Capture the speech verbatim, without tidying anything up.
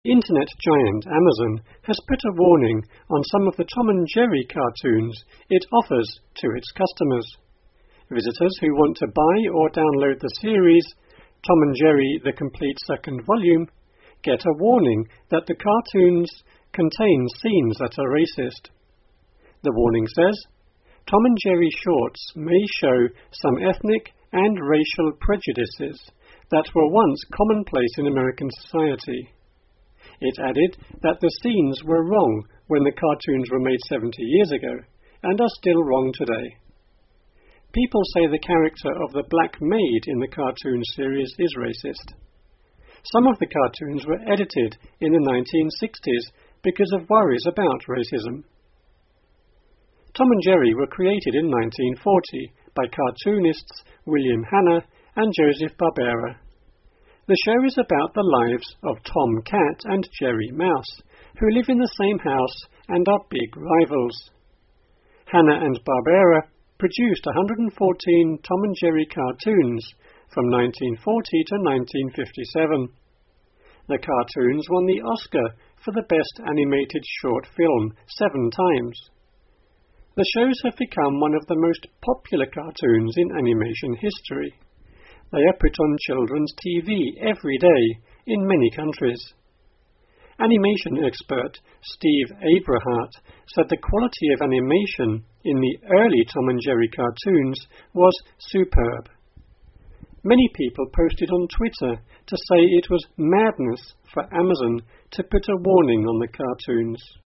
Internet giant Amazon has put a warning on some of the Tom and Jerry cartoons it offers to its customers. Visitors who want to buy or download the series, Tom and Jerry The Complete Second Volume, get a warning that the cartoons contain scenes that are racist. The warning says, Tom and Jerry shorts may show some ethnic and racial prejudices that were once commonplace in American society. It added that the scenes were wrong when the cartoons were made seventy years ago, and are still wrong today. People say the character of the black maid in the cartoon series is racist. Some of the cartoons were edited in the nineteen sixties because of worries about racism. Tom and Jerry were created in nineteen forty by cartoonists William Hanna and Joseph Barbera. The show is about the lives of Tom Cat and Jerry Mouse, who live in the same house and are big rivals. Hanna and Barbera produced one hundred fourteen Tom and Jerry cartoons from nineteen forty to nineteen fifty-seven. The cartoons won the Oscar for the Best Animated Short Film seven times. The shows have become one of the most popular cartoons in animation history. They are put on children's T V every day in many countries. Animation expert Steve Abrahart said the quality of animation in the early Tom and Jerry cartoons was superb. Many people posted on Twitter to say it was madness for Amazon to put a warning on the cartoons.